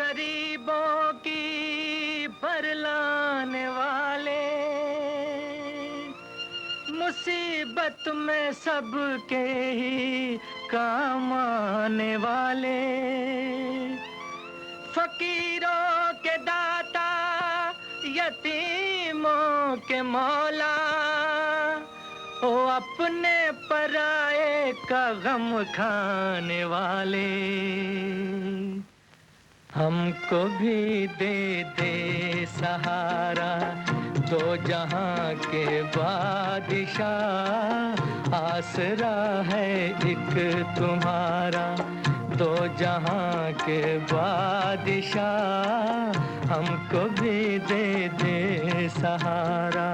गरीबों की बरलाने वाले, मुसीबत में सबके ही काम आने वाले, फकीरों के दाता, यतीमों के मौला, ओ अपने पराए का गम खाने वाले। हमको भी दे दे सहारा, दो जहां के बादशाह, आसरा है एक तुम्हारा, दो जहां के बादशाह, हमको भी दे दे सहारा।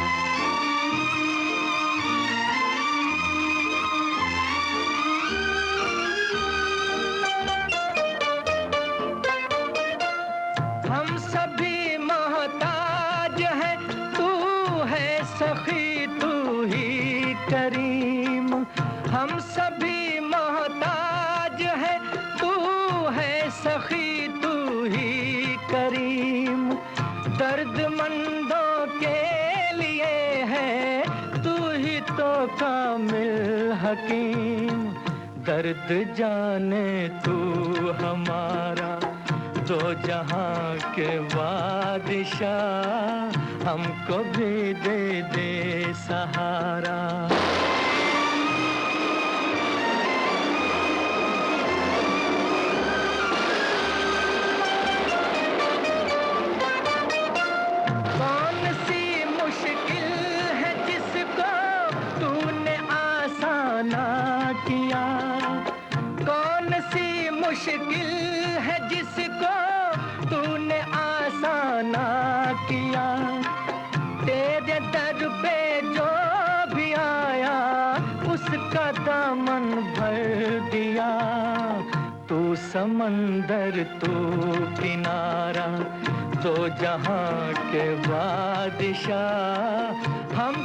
हम सभी मोहताज हैं, तू है सखी तू ही करीम। हम सभी मोहताज हैं, तू है सखी तू ही करीम। दर्दमंदों के लिए है तू ही तो कामिल हकीम। दर्द जाने तू हमारा, दो जहां के बादशाह, हमको भी दे दे सहारा। कौन सी मुश्किल है जिसको तूने आसाना किया, कौन सी मुश्किल है जिसको तूने आसाना किया। तेरे दर पे जो भी आया उसका दामन भर दिया। तू समंदर तू किनारा, दो जहां के बादशाह, हम